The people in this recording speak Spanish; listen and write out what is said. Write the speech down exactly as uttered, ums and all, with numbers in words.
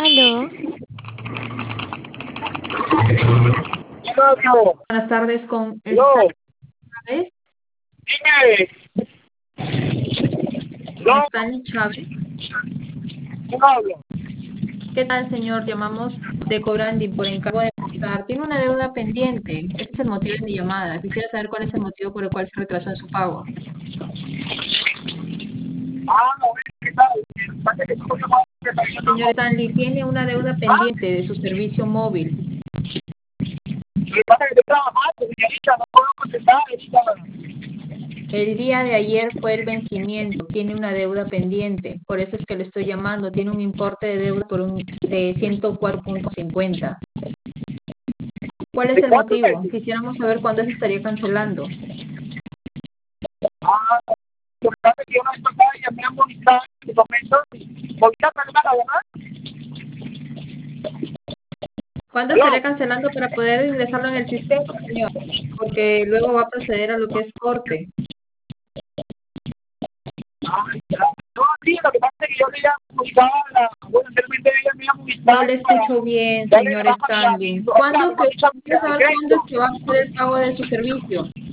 Aló, Claro, Buenas tardes con no, Stanley Chávez. dime, Con no, Stanley Chávez. no hablo. ¿Qué tal, señor? Llamamos de Cobrandi por encargo de pagar. Tiene una deuda pendiente. Ese es el motivo de mi llamada. Quisiera saber cuál es el motivo por el cual se retrasó en su pago. Ah, no, ¿qué tal? Parece que tú llamas de Señor Barcelona. Stanley, tiene una deuda Ah, pendiente de su servicio móvil. lo que pasa es que estoy trabajando, señorita, no puedo contestar ahorita. El día de ayer fue el vencimiento. Tiene una deuda pendiente. Por eso es que le estoy llamando. Tiene un importe de deuda por un, de ciento cuatro punto cincuenta. ¿Cuál es ¿De el cuántos motivo? meses? Quisiéramos saber cuándo se estaría cancelando. Ah, lo que pasa es que yo no estoy acá y llamé a Movistar en su momento. Movistar me la ¿verdad? ¿Cuándo estaría Hello. cancelando para poder ingresarlo en el sistema, señor? Porque luego va a proceder a lo que es corte. Ah, ya. No, sí, lo que pasa es que yo le llamo a Movistar, la- bueno, anteriormente ella me llama a No Movistar le para escucho bien, darle señor la baja a mi, a mi, Stanley. claro, ¿Cuándo para que mi, quiero a mi saber cuándo es crédito. que va a hacer el pago de su servicio?